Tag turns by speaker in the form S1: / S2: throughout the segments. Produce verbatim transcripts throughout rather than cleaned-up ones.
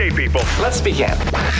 S1: Okay, people, let's begin.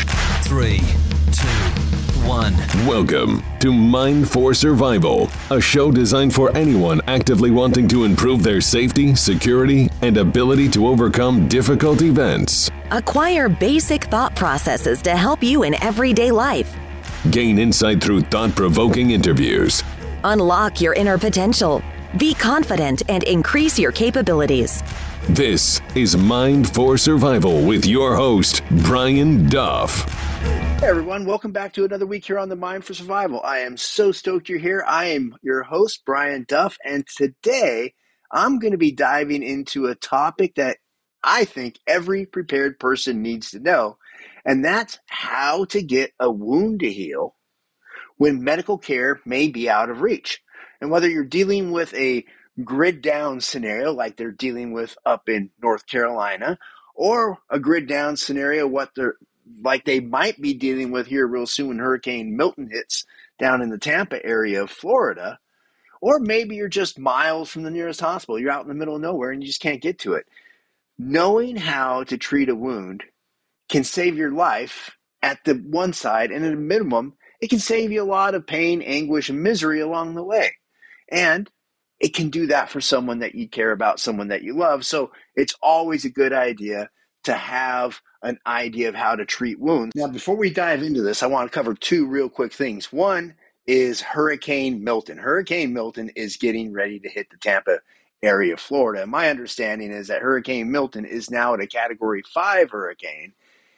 S2: Three, two, one.
S3: Welcome to Mind for Survival, a show designed for anyone actively wanting to improve their safety, security, and ability to overcome difficult events.
S4: Acquire basic thought processes to help you in everyday life.
S3: Gain insight through thought-provoking interviews.
S4: Unlock your inner potential. Be confident and increase your capabilities.
S3: This is Mind for Survival with your host, Brian Duff.
S5: Hey everyone, welcome back to another week here on the Mind for Survival. I am so stoked you're here. I am your host, Brian Duff, and today I'm going to be diving into a topic that I think every prepared person needs to know, and that's how to get a wound to heal when medical care may be out of reach. And whether you're dealing with a grid down scenario like they're dealing with up in North Carolina, or a grid down scenario what they're like they might be dealing with here real soon when Hurricane Milton hits down in the Tampa area of Florida, or maybe you're just miles from the nearest hospital. You're out in the middle of nowhere and you just can't get to it. Knowing how to treat a wound can save your life at the one side, and at a minimum, it can save you a lot of pain, anguish, and misery along the way. And it can do that for someone that you care about, someone that you love. So it's always a good idea to have an idea of how to treat wounds. Now, before we dive into this, I want to cover two real quick things. One is Hurricane Milton. Hurricane Milton is getting ready to hit the Tampa area of Florida. My understanding is that Hurricane Milton is now at a Category five hurricane,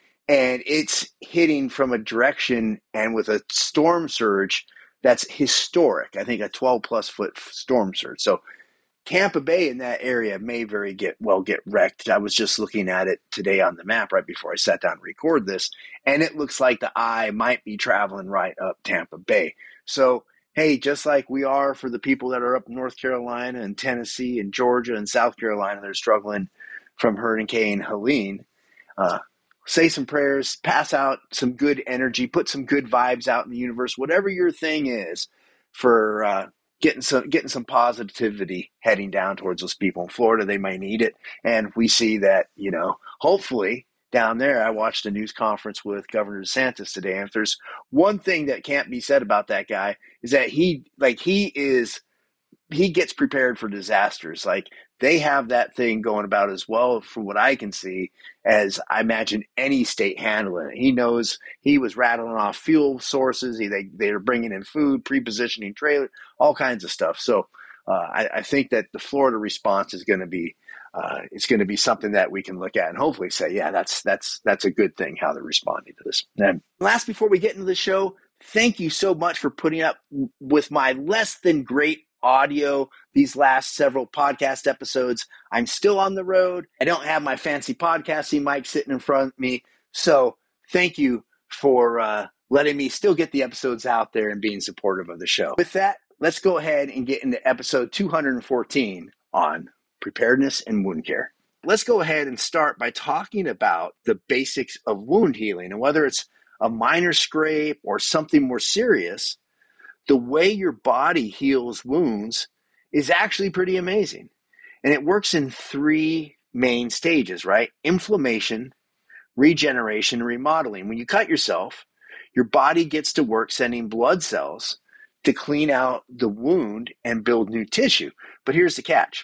S5: and it's hitting from a direction and with a storm surge that's historic. I think a twelve plus foot storm surge. So Tampa Bay in that area may very get well get wrecked. I was just looking at it today on the map right before I sat down to record this, and it looks like the eye might be traveling right up Tampa Bay. So, hey, just like we are for the people that are up in North Carolina and Tennessee and Georgia and South Carolina, they're struggling from Hurricane Helene. Uh, say some prayers, pass out some good energy, put some good vibes out in the universe, whatever your thing is for uh, getting some getting some positivity heading down towards those people in Florida. They might need it. And we see that, you know, hopefully down there, I watched a news conference with Governor DeSantis today. And if there's one thing that can't be said about that guy is that he like he is he gets prepared for disasters. Like they have that thing going about as well, from what I can see, as I imagine any state handling it. He knows he was rattling off fuel sources. He, they, they're bringing in food, pre-positioning trailer, all kinds of stuff. So uh, I, I think that the Florida response is going to be uh, it's going to be something that we can look at and hopefully say, yeah, that's that's that's a good thing how they're responding to this. And last, before we get into the show, thank you so much for putting up with my less than great audio these last several podcast episodes. I'm still on the road. I don't have my fancy podcasting mic sitting in front of me. So thank you for uh, letting me still get the episodes out there and being supportive of the show. With that, let's go ahead and get into episode two hundred fourteen on preparedness and wound care. Let's go ahead and start by talking about the basics of wound healing, and whether it's a minor scrape or something more serious, the way your body heals wounds is actually pretty amazing. And it works in three main stages, right? Inflammation, regeneration, and remodeling. When you cut yourself, your body gets to work sending blood cells to clean out the wound and build new tissue. But here's the catch.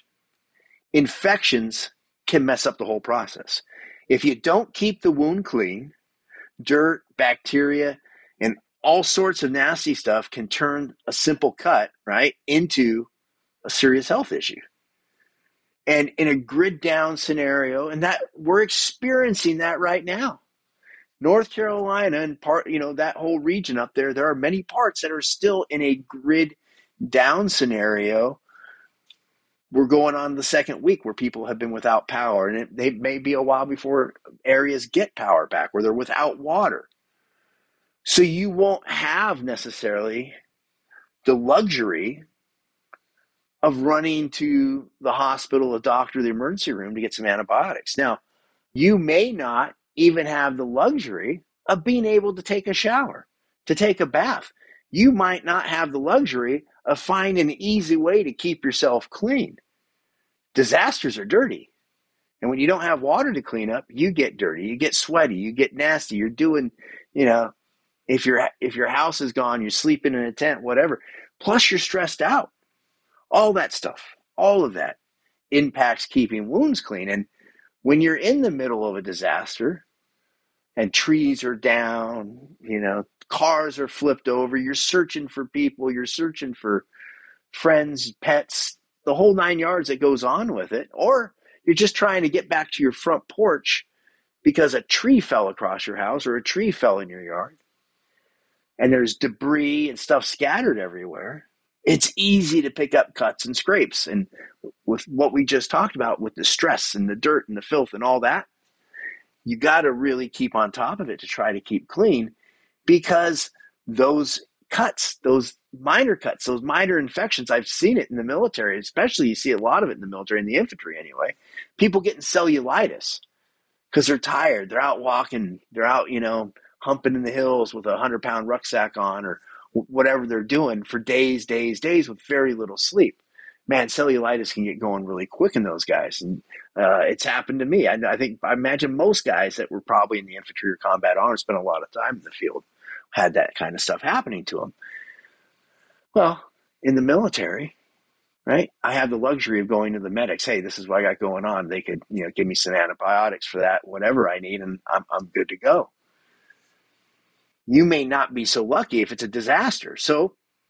S5: Infections can mess up the whole process. If you don't keep the wound clean, dirt, bacteria, and all sorts of nasty stuff can turn a simple cut, right, into a serious health issue. And in a grid down scenario, and that we're experiencing that right now. North Carolina and part, you know, that whole region up there, there are many parts that are still in a grid down scenario. We're going on the second week where people have been without power, and it, they may be a while before areas get power back, where they're without water. So you won't have necessarily the luxury of running to the hospital, a doctor, the emergency room to get some antibiotics. Now, you may not even have the luxury of being able to take a shower, to take a bath. You might not have the luxury of finding an easy way to keep yourself clean. Disasters are dirty. And when you don't have water to clean up, you get dirty, you get sweaty, you get nasty. You're doing, you know, if your if your house is gone, you're sleeping in a tent, whatever. Plus you're stressed out. All that stuff, all of that impacts keeping wounds clean. And when you're in the middle of a disaster and trees are down, you know, cars are flipped over, you're searching for people, you're searching for friends, pets, the whole nine yards that goes on with it, or you're just trying to get back to your front porch because a tree fell across your house or a tree fell in your yard and there's debris and stuff scattered everywhere. It's easy to pick up cuts and scrapes. And with what we just talked about with the stress and the dirt and the filth and all that, you got to really keep on top of it to try to keep clean, because those cuts, those minor cuts, those minor infections, I've seen it in the military, especially you see a lot of it in the military, in the infantry anyway, people getting cellulitis because they're tired. They're out walking. They're out, you know, humping in the hills with a hundred pound rucksack on or whatever they're doing for days, days, days with very little sleep. Man, cellulitis can get going really quick in those guys. And uh, it's happened to me. I, I think, I imagine most guys that were probably in the infantry or combat honor spent a lot of time in the field had that kind of stuff happening to them. Well, in the military, right, I have the luxury of going to the medics. Hey, this is what I got going on. They could, you know, give me some antibiotics for that, whatever I need, and I'm, I'm good to go. You may not be so lucky if it's a disaster. So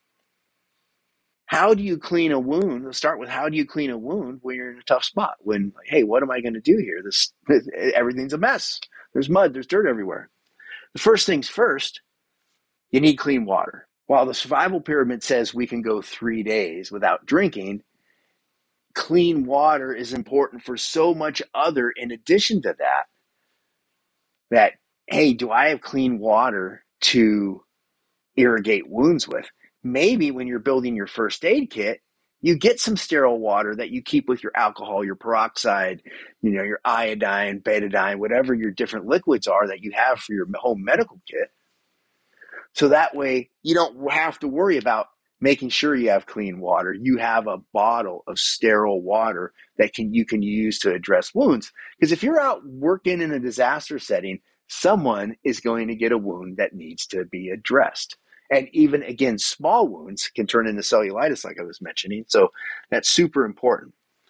S5: how do you clean a wound? Let's start with how do you clean a wound when you're in a tough spot? When, like, hey, what am I going to do here? This, everything's a mess. There's mud, there's dirt everywhere. The first things first, you need clean water. While the survival pyramid says we can go three days without drinking, clean water is important for so much other in addition to that, that, hey, do I have clean water to irrigate wounds with? Maybe when you're building your first aid kit, you get some sterile water that you keep with your alcohol, your peroxide, you know, your iodine, betadine, whatever your different liquids are that you have for your home medical kit. So that way you don't have to worry about making sure you have clean water. You have a bottle of sterile water that can you can use to address wounds. Because if you're out working in a disaster setting, someone is going to get a wound that needs to be addressed. And even, again, small wounds can turn into cellulitis, like I was mentioning. So that's super important.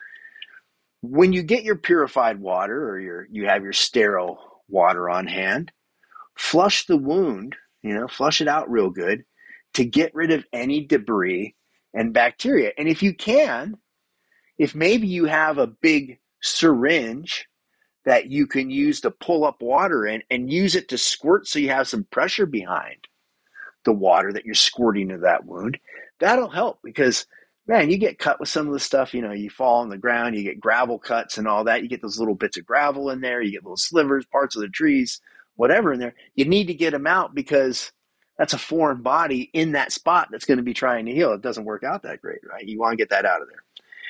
S5: When you get your purified water or your you have your sterile water on hand, flush the wound, you know, flush it out real good to get rid of any debris and bacteria. And if you can, if maybe you have a big syringe that you can use to pull up water in and use it to squirt so you have some pressure behind the water that you're squirting into that wound, that'll help. Because, man, you get cut with some of the stuff, you know, you fall on the ground, you get gravel cuts and all that. You get those little bits of gravel in there, you get little slivers, parts of the trees, whatever in there. You need to get them out because that's a foreign body in that spot that's going to be trying to heal. It doesn't work out that great, right? You want to get that out of there.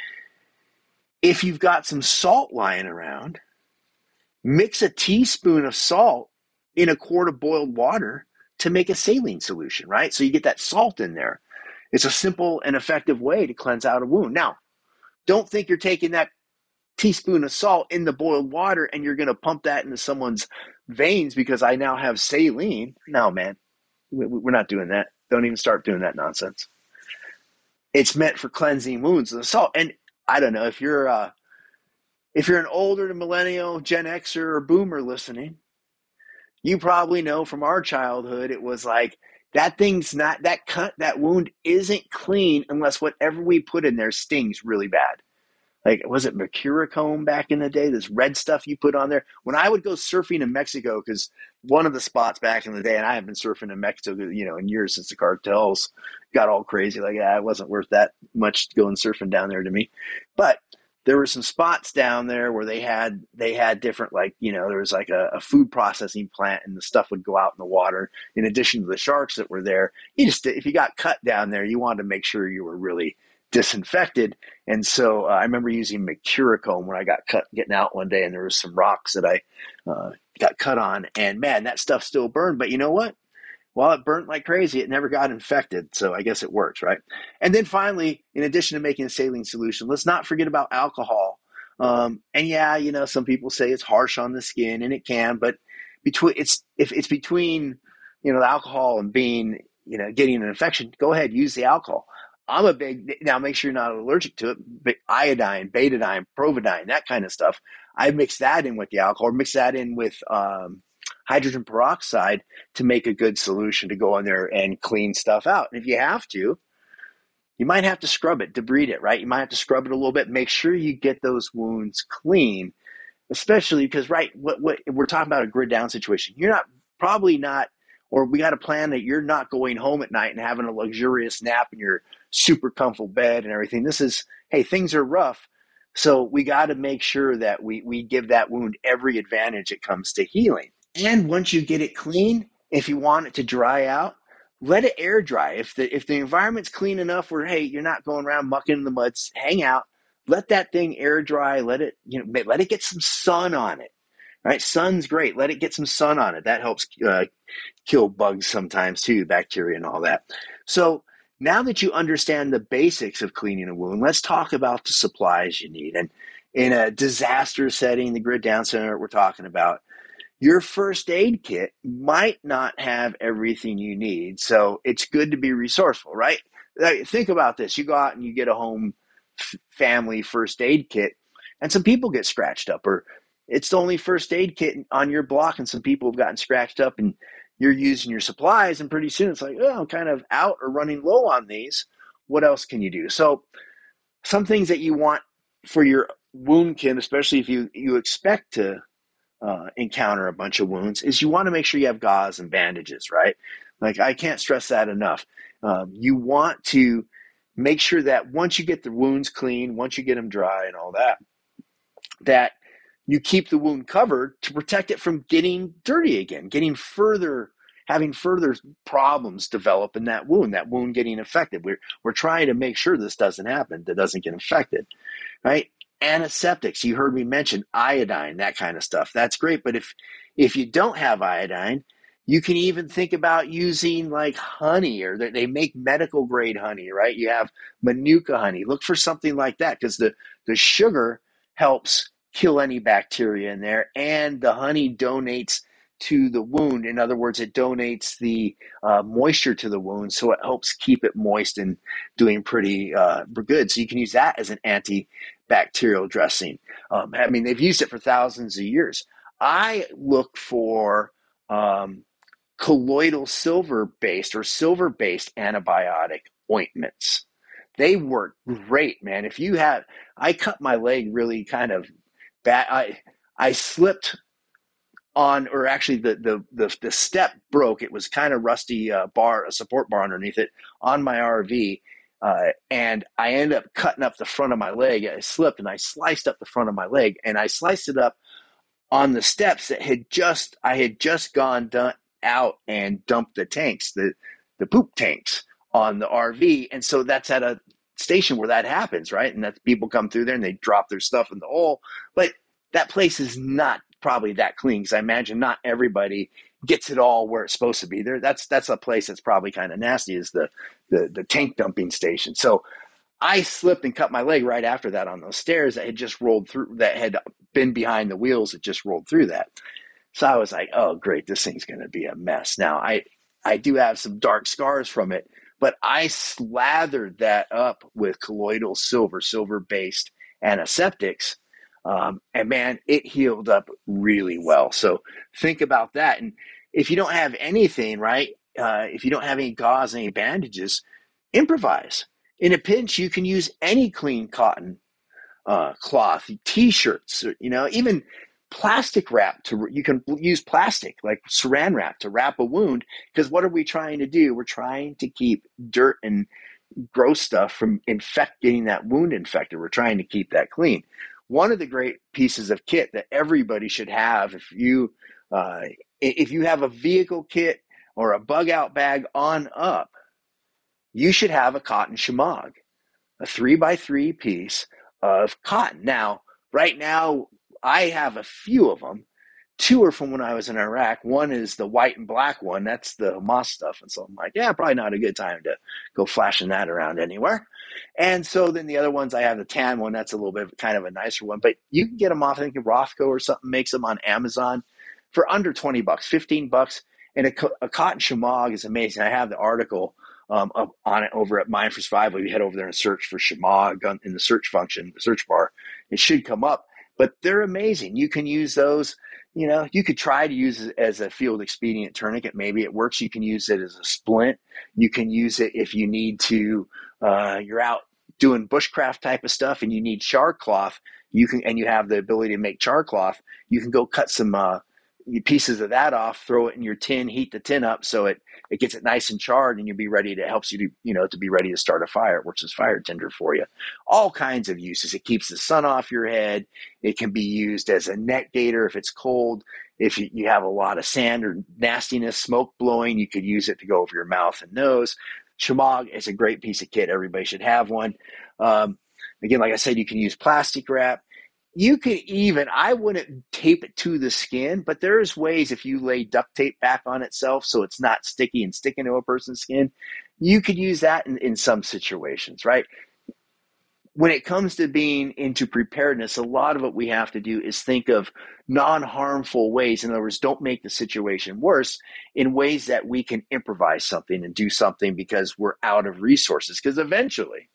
S5: If you've got some salt lying around, mix a teaspoon of salt in a quart of boiled water to make a saline solution, right? So you get that salt in there. It's a simple and effective way to cleanse out a wound. Now, don't think you're taking that teaspoon of salt in the boiled water and you're going to pump that into someone's veins because I now have saline. No, man, we're not doing that. Don't even start doing that nonsense. It's meant for cleansing wounds. The salt, and I don't know if you're uh, if you're an older millennial, Gen Xer, or Boomer listening, you probably know from our childhood, it was like, that thing's not, that cut, that wound isn't clean unless whatever we put in there stings really bad. Like, was it mercurochrome back in the day? This red stuff you put on there? When I would go surfing in Mexico, because one of the spots back in the day, and I have been surfing in Mexico, you know, in years since the cartels got all crazy. Like, yeah, it wasn't worth that much going surfing down there to me. But there were some spots down there where they had they had different, like, you know, there was like a, a food processing plant and the stuff would go out in the water. In addition to the sharks that were there, you just, if you got cut down there, you wanted to make sure you were really disinfected. And so uh, I remember using mercurochrome when I got cut getting out one day, and there was some rocks that I uh, got cut on, and man, that stuff still burned. But you know what? While it burnt like crazy, it never got infected. So I guess it works, right? And then finally, in addition to making a saline solution, let's not forget about alcohol. Um, and yeah, you know, some people say it's harsh on the skin, and it can, but between it's if it's between, you know, the alcohol and being, you know, getting an infection, go ahead, use the alcohol. I'm a big, now make sure you're not allergic to it, but iodine, betadine, providine, that kind of stuff. I mix that in with the alcohol, or mix that in with um, hydrogen peroxide to make a good solution to go in there and clean stuff out. And if you have to, you might have to scrub it, debride it, right? You might have to scrub it a little bit. Make sure you get those wounds clean, especially because, right, what, what we're talking about a grid down situation. You're not probably not, or we got to plan that you're not going home at night and having a luxurious nap in your super comfortable bed and everything. This is, hey, things are rough. So we got to make sure that we, we give that wound every advantage it comes to healing. And once you get it clean, if you want it to dry out, let it air dry. If the if the environment's clean enough where, hey, you're not going around mucking in the mud, hang out, let that thing air dry, let it, you know, let it get some sun on it, right? Sun's great. Let it get some sun on it. That helps uh, kill bugs sometimes too, bacteria and all that. So now that you understand the basics of cleaning a wound, let's talk about the supplies you need. And in a disaster setting, the Grid Down Center we're talking about, your first aid kit might not have everything you need. So it's good to be resourceful, right? Think about this. You go out and you get a home family first aid kit, and some people get scratched up, or it's the only first aid kit on your block, and some people have gotten scratched up, and you're using your supplies, and pretty soon it's like, oh, I'm kind of out or running low on these. What else can you do? So some things that you want for your wound kit, especially if you, you expect to uh, encounter a bunch of wounds, is you want to make sure you have gauze and bandages, right? Like, I can't stress that enough. Um, you want to make sure that once you get the wounds clean, once you get them dry and all that, that you keep the wound covered to protect it from getting dirty again, getting further, having further problems develop in that wound, that wound getting infected. We're, we're trying to make sure this doesn't happen, that doesn't get infected, right? Antiseptics, you heard me mention iodine, that kind of stuff. That's great. But if, if you don't have iodine, you can even think about using like honey, or they make medical grade honey, right? You have Manuka honey. Look for something like that, because the, the sugar helps kill any bacteria in there, and the honey donates to the wound. In other words, it donates the uh, moisture to the wound, so it helps keep it moist and doing pretty uh, good. So you can use that as an antibacterial dressing. Um, I mean, they've used it for thousands of years. I look for um, colloidal silver-based or silver-based antibiotic ointments. They work great, man. If you have, I cut my leg really kind of bad. I I slipped on, or actually the the the, the step broke. It was kind of rusty uh, bar, a support bar underneath it on my R V, uh, and I ended up cutting up the front of my leg. I slipped and I sliced up the front of my leg, and I sliced it up on the steps that had just I had just gone done, out and dumped the tanks, the the poop tanks on the R V. And so that's at a station where that happens, right? And that people come through there and they drop their stuff in the hole. But that place is not probably that clean, because I imagine not everybody gets it all where it's supposed to be. There, that's that's a place that's probably kind of nasty, is the, the the tank dumping station. So I slipped and cut my leg right after that on those stairs that had just rolled through, that had been behind the wheels that just rolled through that. So I was like, oh, great, this thing's going to be a mess. Now, I, I do have some dark scars from it, but I slathered that up with colloidal silver, silver-based antiseptics, um, and man, it healed up really well. So think about that. And if you don't have anything, right, uh, if you don't have any gauze, any bandages, improvise. In a pinch, you can use any clean cotton uh, cloth, T-shirts, you know, even plastic wrap. To you can use plastic like saran wrap to wrap a wound, because what are we trying to do? We're trying to keep dirt and gross stuff from infect getting that wound infected. We're trying to keep that clean. One of the great pieces of kit that everybody should have, if you uh, if you have a vehicle kit or a bug out bag on up, you should have a cotton shemagh, a three by three piece of cotton. Now, right now, I have a few of them. Two are from when I was in Iraq. One is the white and black one. That's the Hamas stuff. And so I'm like, yeah, probably not a good time to go flashing that around anywhere. And so then the other ones, I have the tan one. That's a little bit of kind of a nicer one. But you can get them off, I think Rothko or something makes them on Amazon for under twenty bucks, fifteen bucks. And a, a cotton shemagh is amazing. I have the article um, up on it over at Mind for Survival. You head over there and search for shemagh in the search function, the search bar. It should come up. But they're amazing. You can use those. You know, you could try to use it as a field expedient tourniquet. Maybe it works. You can use it as a splint. You can use it if you need to, uh, you're out doing bushcraft type of stuff and you need char cloth. You can, and you have the ability to make char cloth. You can go cut some uh, pieces of that off, throw it in your tin, heat the tin up so it, it gets it nice and charred, and you'll be ready to, it helps you to, you know, to be ready to start a fire. It works as fire tinder for you. All kinds of uses. It keeps the sun off your head. It can be used as a neck gaiter if it's cold. If you, you have a lot of sand or nastiness, smoke blowing, you could use it to go over your mouth and nose. Shemagh is a great piece of kit. Everybody should have one. Um, again, like I said, you can use plastic wrap. You could even, I wouldn't tape it to the skin, but there's ways if you lay duct tape back on itself so it's not sticky and sticking to a person's skin, you could use that in, in some situations, right? When it comes to being into preparedness, a lot of what we have to do is think of non-harmful ways. In other words, don't make the situation worse in ways that we can improvise something and do something because we're out of resources. Because eventually,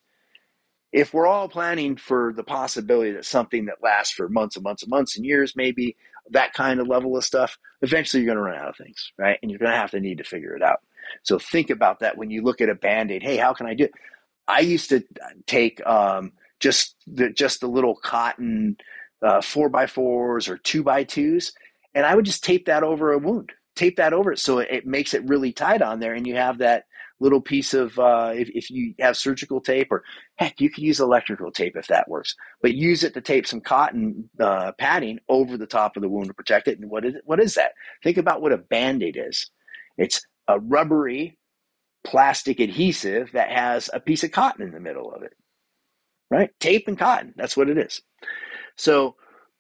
S5: if we're all planning for the possibility that something that lasts for months and months and months and years, maybe that kind of level of stuff, eventually you're going to run out of things, right? And you're going to have to need to figure it out. So think about that when you look at a Band-Aid. Hey, how can I do it? I used to take um, just the just the little cotton uh, four by fours or two by twos, and I would just tape that over a wound. Tape that over it so it, it makes it really tight on there, and you have that little piece of, uh, if, if you have surgical tape, or heck, you could use electrical tape if that works, but use it to tape some cotton uh, padding over the top of the wound to protect it. And what is, what is that? Think about what a Band-Aid is. It's a rubbery plastic adhesive that has a piece of cotton in the middle of it, right? Tape and cotton, that's what it is. So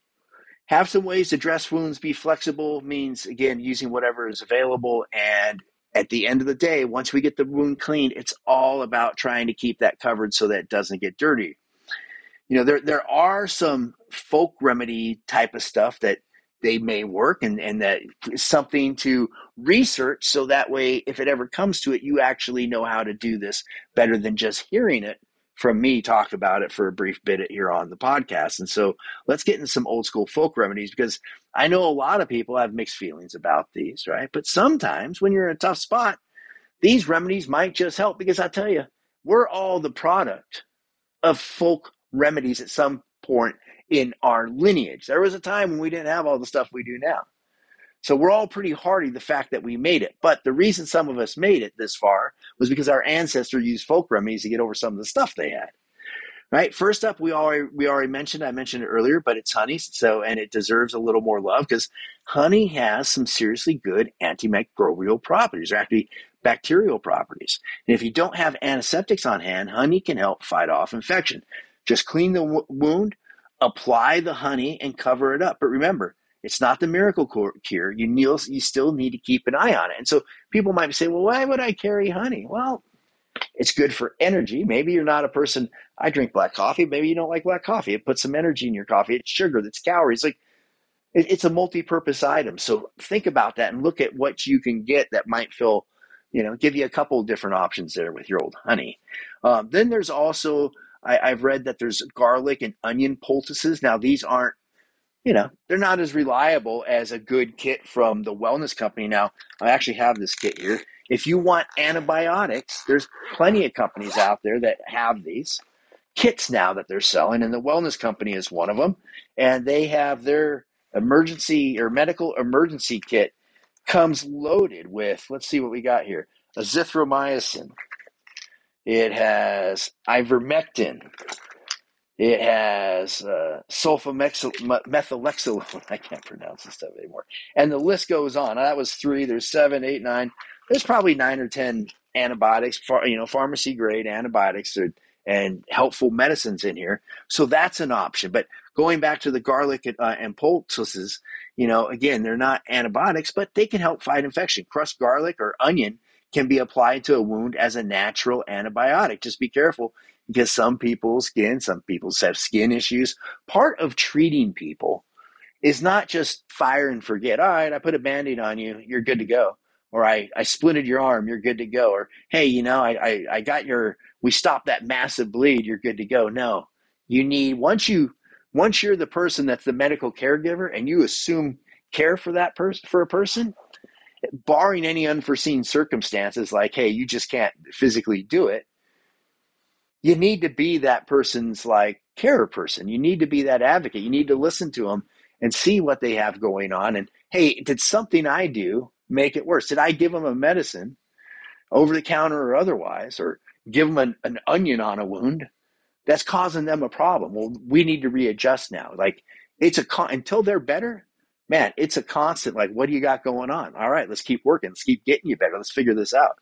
S5: have some ways to dress wounds, be flexible, means, again, using whatever is available. And at the end of the day, once we get the wound cleaned, it's all about trying to keep that covered so that it doesn't get dirty. You know, there there are some folk remedy type of stuff that they may work, and, and that is something to research so that way, if it ever comes to it, you actually know how to do this better than just hearing it from me talk about it for a brief bit here on the podcast. And so let's get into some old school folk remedies, because I know a lot of people have mixed feelings about these, right? But sometimes when you're in a tough spot, these remedies might just help, because I tell you, we're all the product of folk remedies at some point in our lineage. There was a time when we didn't have all the stuff we do now. So we're all pretty hardy, the fact that we made it. But the reason some of us made it this far was because our ancestors used folk remedies to get over some of the stuff they had. Right? First up, we already we already mentioned, I mentioned it earlier, but it's honey. So, and it deserves a little more love, because honey has some seriously good antimicrobial properties, or actually bacterial properties. And if you don't have antiseptics on hand, honey can help fight off infection. Just clean the w- wound, apply the honey, and cover it up. But remember, it's not the miracle cure. You, need, you still need to keep an eye on it. And so people might say, well, why would I carry honey? Well, it's good for energy. Maybe you're not a person, I drink black coffee. Maybe you don't like black coffee. It puts some energy in your coffee. It's sugar, that's calories. Like, it, it's a multi-purpose item. So think about that and look at what you can get that might feel, you know, give you a couple of different options there with your old honey. Um, then there's also, I, I've read that there's garlic and onion poultices. Now, these aren't, you know, they're not as reliable as a good kit from the wellness company. Now, I actually have this kit here. If you want antibiotics, there's plenty of companies out there that have these kits now that they're selling, and the wellness company is one of them. And they have their emergency or medical emergency kit comes loaded with, let's see what we got here, azithromycin. It has ivermectin. It has uh, sulfamethylaxylone. I can't pronounce this stuff anymore. And the list goes on. That was three. There's seven, eight, nine. There's probably nine or ten antibiotics, you know, pharmacy grade antibiotics. and helpful medicines in here. So that's an option. But going back to the garlic and, uh, and poultices, you know, again, they're not antibiotics, but they can help fight infection. Crushed garlic or onion can be applied to a wound as a natural antibiotic. Just be careful, because some people's skin, some people have skin issues. Part of treating people is not just fire and forget. All right, I put a Band-Aid on you, you're good to go. Or I, I splinted your arm, you're good to go. Or, hey, you know, I, I, I got your, we stopped that massive bleed, you're good to go. No, you need, once you, once you're the person that's the medical caregiver and you assume care for that person, for a person, barring any unforeseen circumstances, like, hey, you just can't physically do it, you need to be that person's like care person. You need to be that advocate. You need to listen to them and see what they have going on. And, hey, did something I do make it worse? Did I give them a medicine, over the counter or otherwise, or give them an, an onion on a wound that's causing them a problem? Well, we need to readjust now. Like, it's a con- until they're better, man, it's a constant. Like, what do you got going on? All right, let's keep working. Let's keep getting you better. Let's figure this out.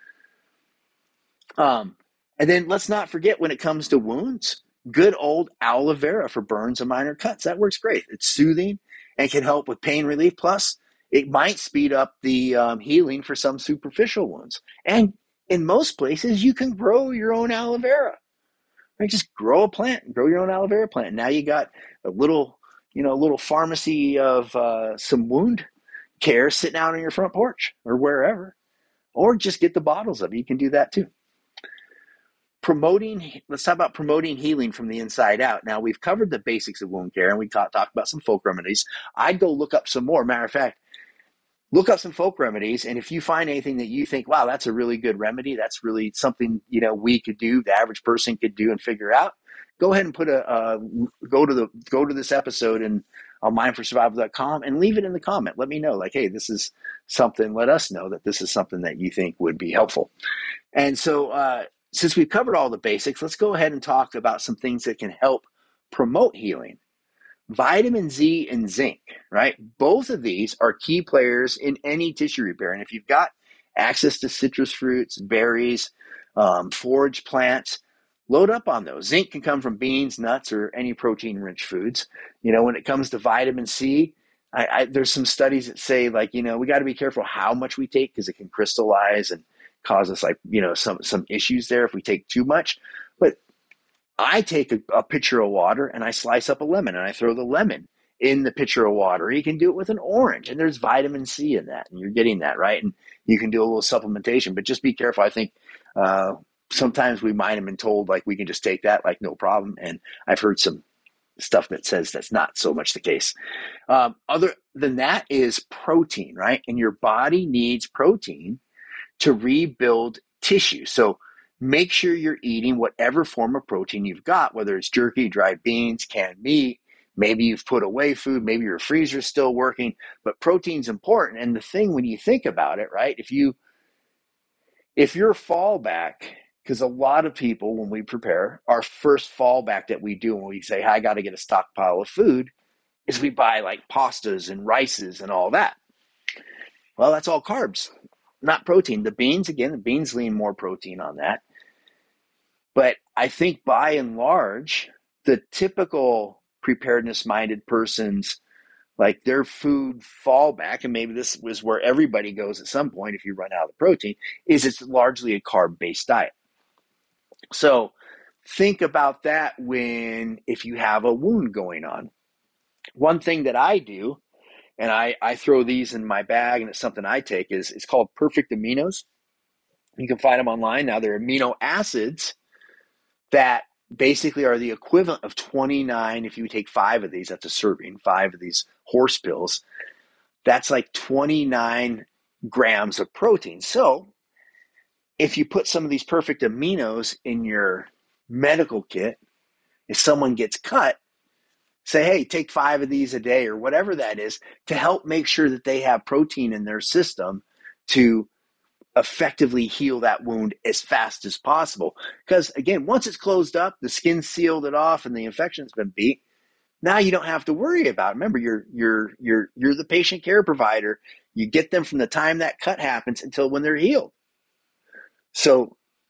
S5: Um, and then let's not forget, when it comes to wounds, good old aloe vera for burns and minor cuts. That works great. It's soothing and can help with pain relief. Plus, it might speed up the um, healing for some superficial wounds. And in most places, you can grow your own aloe vera. Right? Just grow a plant, grow your own aloe vera plant. Now you got a little, you know, a little pharmacy of uh, some wound care sitting out on your front porch or wherever. Or just get the bottles of it. You can do that too. Promoting, let's talk about promoting healing from the inside out. Now, we've covered the basics of wound care, and we talked talk about some folk remedies. I'd go look up some more. Matter of fact, look up some folk remedies, and if you find anything that you think, wow, that's a really good remedy, that's really something, you know, we could do, the average person could do and figure out, go ahead and put a uh, go to the go to this episode and on mind for survival dot com and leave it in the comment. Let me know, like, hey, this is something. Let us know that this is something that you think would be helpful. And so, uh, since we've covered all the basics, let's go ahead and talk about some things that can help promote healing. Vitamin Z and zinc, right? Both of these are key players in any tissue repair. And if you've got access to citrus fruits, berries, um, forage plants, load up on those. Zinc can come from beans, nuts, or any protein-rich foods. You know, when it comes to vitamin C, I, I, there's some studies that say, like, you know, we got to be careful how much we take, because it can crystallize and cause us, like, you know, some some issues there if we take too much. But I take a, a pitcher of water and I slice up a lemon and I throw the lemon in the pitcher of water. You can do it with an orange, and there's vitamin C in that, and you're getting that, right? And you can do a little supplementation, but just be careful. I think uh, sometimes we might have been told, like, we can just take that, like, no problem. And I've heard some stuff that says that's not so much the case. Um, other than that is protein, right? And your body needs protein to rebuild tissue. So make sure you're eating whatever form of protein you've got, whether it's jerky, dried beans, canned meat, maybe you've put away food, maybe your freezer's still working, but protein's important. And the thing, when you think about it, right, if you, if your fallback, because a lot of people, when we prepare, our first fallback that we do when we say, I got to get a stockpile of food, is we buy like pastas and rices and all that. Well, that's all carbs, not protein. The beans, again, the beans lean more protein on that. But I think by and large, the typical preparedness-minded person's, like, their food fallback, and maybe this was where everybody goes at some point if you run out of the protein, is it's largely a carb-based diet. So think about that when, if you have a wound going on. One thing that I do, and I, I throw these in my bag, and it's something I take, is it's called Perfect Aminos. You can find them online. Now, they're amino acids that basically are the equivalent of twenty-nine. If you take five of these, that's a serving, five of these horse pills, that's like twenty-nine grams of protein. So if you put some of these perfect aminos in your medical kit, if someone gets cut, say, hey, take five of these a day or whatever that is, to help make sure that they have protein in their system to effectively heal that wound as fast as possible. Because again, once it's closed up, the skin sealed it off and the infection's been beat, now you don't have to worry about it. Remember, you're you're you're you're the patient care provider. You get them from the time that cut happens until when they're healed. So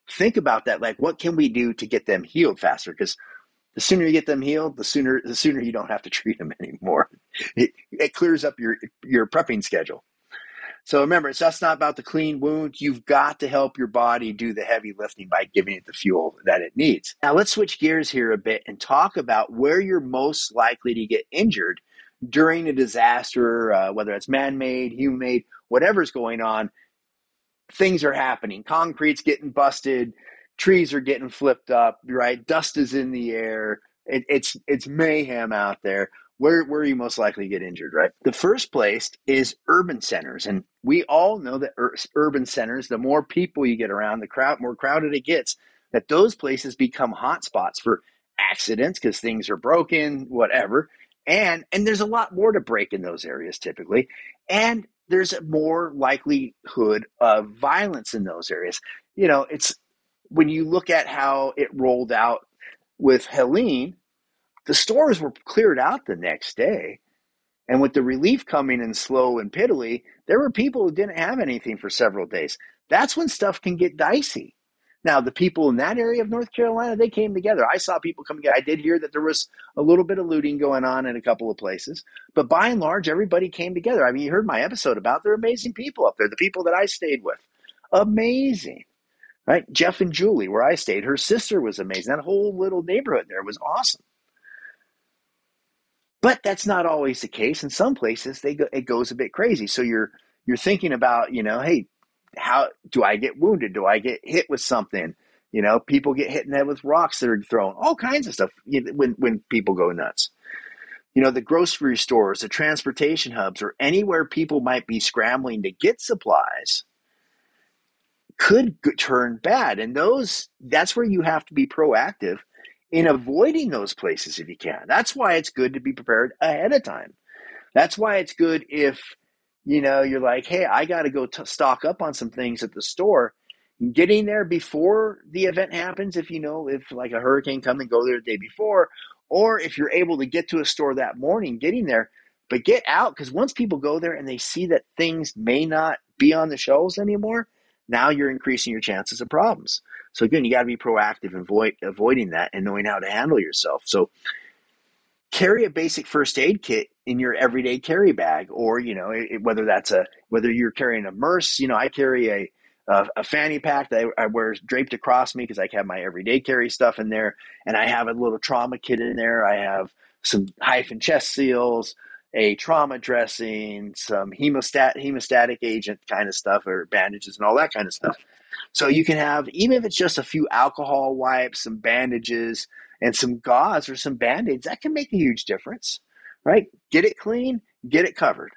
S5: think about that. Like, what can we do to get them healed faster? Because the sooner you get them healed, the sooner the sooner you don't have to treat them anymore. It, it clears up your your prepping schedule. So remember, it's just not about the clean wound. You've got to help your body do the heavy lifting by giving it the fuel that it needs. Now let's switch gears here a bit and talk about where you're most likely to get injured during a disaster, uh, whether it's man-made, human-made, whatever's going on. Things are happening. Concrete's getting busted. Trees are getting flipped up, right? Dust is in the air. It, it's it's mayhem out there. Where, where are you most likely to get injured, right? The first place is urban centers. And we all know that ur- urban centers, the more people you get around, the crowd, more crowded it gets, that those places become hot spots for accidents because things are broken, whatever. And, and there's a lot more to break in those areas typically. And there's a more likelihood of violence in those areas. You know, it's when you look at how it rolled out with Helene, the stores were cleared out the next day. And with the relief coming in slow and piddly, there were people who didn't have anything for several days. That's when stuff can get dicey. Now, the people in that area of North Carolina, they came together. I saw people come together. I did hear that there was a little bit of looting going on in a couple of places. But by and large, everybody came together. I mean, you heard my episode about they're amazing people up there, the people that I stayed with. Amazing. Right? Jeff and Julie, where I stayed, her sister was amazing. That whole little neighborhood there was awesome. But that's not always the case. In some places, they go, it goes a bit crazy. So you're you're thinking about, you know, hey, how do I get wounded? Do I get hit with something? You know, people get hit in the head with rocks that are thrown. All kinds of stuff when when people go nuts. You know, the grocery stores, the transportation hubs, or anywhere people might be scrambling to get supplies could turn bad. And those that's where you have to be proactive in avoiding those places if you can. That's why it's good to be prepared ahead of time. That's why it's good if, you know, you're like, hey, I got to go t- stock up on some things at the store. Getting there before the event happens, if you know, if like a hurricane comes and go there the day before, or if you're able to get to a store that morning, getting there, but get out, because once people go there and they see that things may not be on the shelves anymore, now you're increasing your chances of problems. So again, you got to be proactive in avoid, avoiding that and knowing how to handle yourself. So carry a basic first aid kit in your everyday carry bag, or, you know, it, whether that's a, whether you're carrying a MRSA, you know, I carry a, a, a fanny pack that I, I wear draped across me because I have my everyday carry stuff in there. And I have a little trauma kit in there. I have some hyphen chest seals, a trauma dressing, some hemostat, hemostatic agent kind of stuff, or bandages and all that kind of stuff. So you can have, even if it's just a few alcohol wipes, some bandages, and some gauze or some Band-Aids, that can make a huge difference, right? Get it clean, get it covered.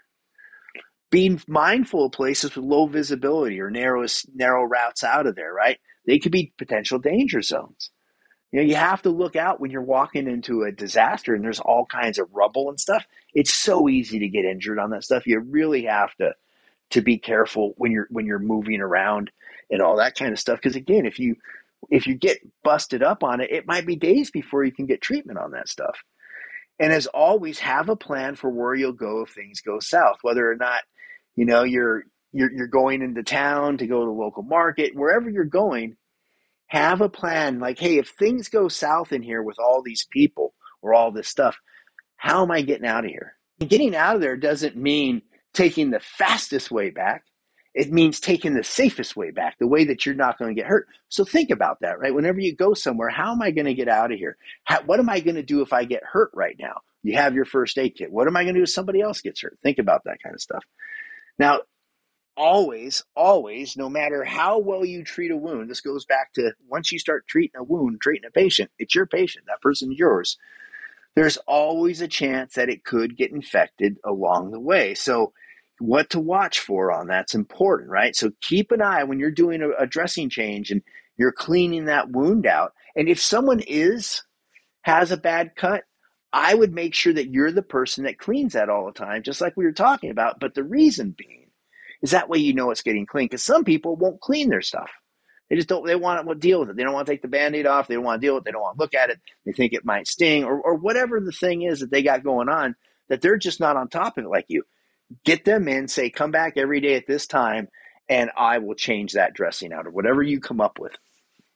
S5: Being mindful of places with low visibility or narrow, narrow routes out of there, right? They could be potential danger zones. You know, you have to look out when you're walking into a disaster and there's all kinds of rubble and stuff. It's so easy to get injured on that stuff. You really have to to be careful when you're when you're moving around and all that kind of stuff. Because again, if you if you get busted up on it, it might be days before you can get treatment on that stuff. And as always, have a plan for where you'll go if things go south. Whether or not, you know, you're you're you're going into town to go to the local market, wherever you're going, have a plan. Like, hey, if things go south in here with all these people or all this stuff, how am I getting out of here? And getting out of there doesn't mean taking the fastest way back. It means taking the safest way back, the way that you're not going to get hurt. So think about that, right? Whenever you go somewhere, how am I going to get out of here? How, what am I going to do if I get hurt right now? You have your first aid kit. What am I going to do if somebody else gets hurt? Think about that kind of stuff. Now, always, always, no matter how well you treat a wound, this goes back to once you start treating a wound, treating a patient, it's your patient. That person's yours. There's always a chance that it could get infected along the way. So what to watch for on that's important, right? So keep an eye when you're doing a, a dressing change and you're cleaning that wound out. And if someone is, has a bad cut, I would make sure that you're the person that cleans that all the time, just like we were talking about. But the reason being is that way you know it's getting clean, because some people won't clean their stuff. They just don't, they want to deal with it. They don't want to take the Band-Aid off. They don't want to deal with it. They don't want to look at it. They think it might sting, or, or whatever the thing is that they got going on, that they're just not on top of it like you. Get them in, say, come back every day at this time, and I will change that dressing out, or whatever you come up with.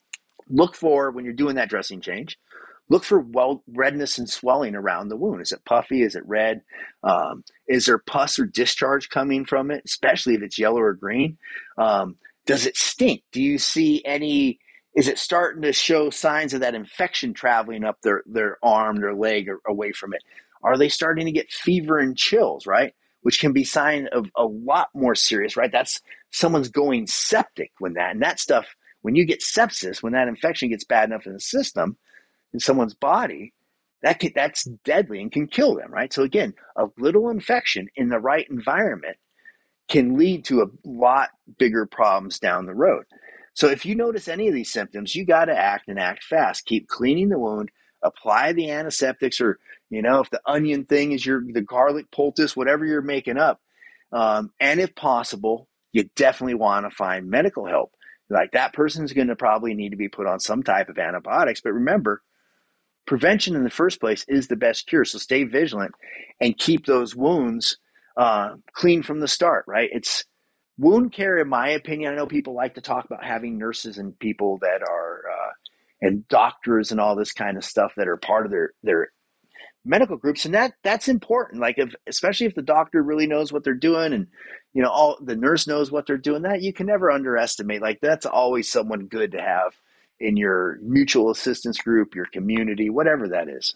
S5: look for, when you're doing that dressing change, look for well redness and swelling around the wound. Is it puffy? Is it red? Um, is there pus or discharge coming from it, especially if it's yellow or green? Um, does it stink? Do you see any, is it starting to show signs of that infection traveling up their, their arm, their leg, or away from it? Are they starting to get fever and chills, right? Which can be a sign of a lot more serious, right? That's someone's going septic when that, and that stuff, when you get sepsis, when that infection gets bad enough in the system, in someone's body, that can, that's deadly and can kill them, right? So again, a little infection in the right environment can lead to a lot bigger problems down the road. So if you notice any of these symptoms, you got to act and act fast. Keep cleaning the wound, apply the antiseptics, or, you know, if the onion thing is your, the garlic poultice, whatever you're making up. Um, and if possible, you definitely want to find medical help. Like, that person's going to probably need to be put on some type of antibiotics. But remember, prevention in the first place is the best cure. So stay vigilant and keep those wounds uh, clean from the start, right? It's wound care, in my opinion. I know people like to talk about having nurses and people that are, uh, and doctors and all this kind of stuff that are part of their, their medical groups. And that that's important. Like, if, especially if the doctor really knows what they're doing, and, you know, all the nurse knows what they're doing, that you can never underestimate. Like, that's always someone good to have in your mutual assistance group, your community, whatever that is.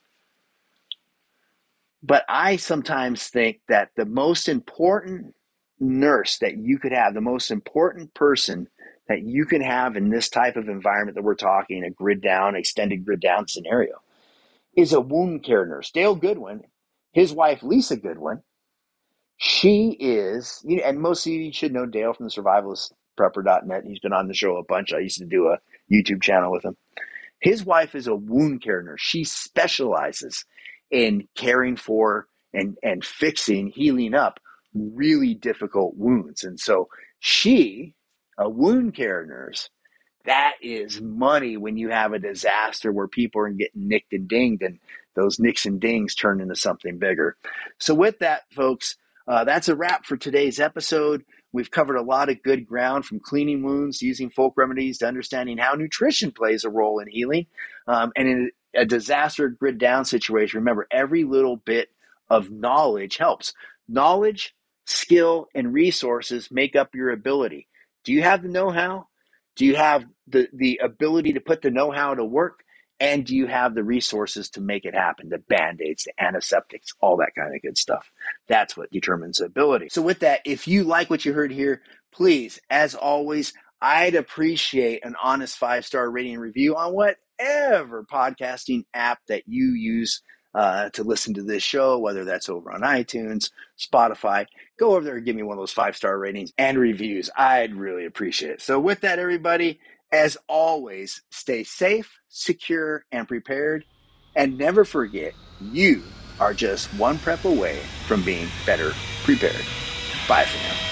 S5: But I sometimes think that the most important nurse that you could have, the most important person that you can have in this type of environment that we're talking, a grid down, extended grid down scenario, is a wound care nurse. Dale Goodwin, his wife, Lisa Goodwin, she is, you know, and most of you should know Dale from the survivalist prepper dot net. He's been on the show a bunch. I used to do a YouTube channel with him. His wife is a wound care nurse. She specializes in caring for and, and fixing, healing up really difficult wounds. And so she, a wound care nurse, that is money when you have a disaster where people are getting nicked and dinged, and those nicks and dings turn into something bigger. So with that, folks, uh, that's a wrap for today's episode. We've covered a lot of good ground, from cleaning wounds, using folk remedies, to understanding how nutrition plays a role in healing. Um, and in a disaster grid down situation, remember, every little bit of knowledge helps. Knowledge, skill, and resources make up your ability. Do you have the know-how? Do you have the, the ability to put the know-how to work? And do you have the resources to make it happen? The Band-Aids, the antiseptics, all that kind of good stuff. That's what determines ability. So with that, if you like what you heard here, please, as always, I'd appreciate an honest five-star rating and review on whatever podcasting app that you use uh, to listen to this show, whether that's over on iTunes, Spotify. Go over there and give me one of those five-star ratings and reviews. I'd really appreciate it. So with that, everybody, as always, stay safe, secure, and prepared. And never forget, you are just one prep away from being better prepared. Bye for now.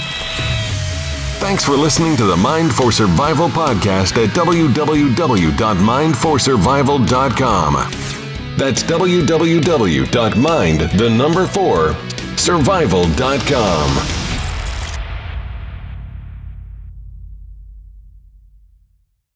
S3: Thanks for listening to the Mind for Survival podcast at w w w dot mind for survival dot com. That's w w w dot mind, the number four, survival dot com.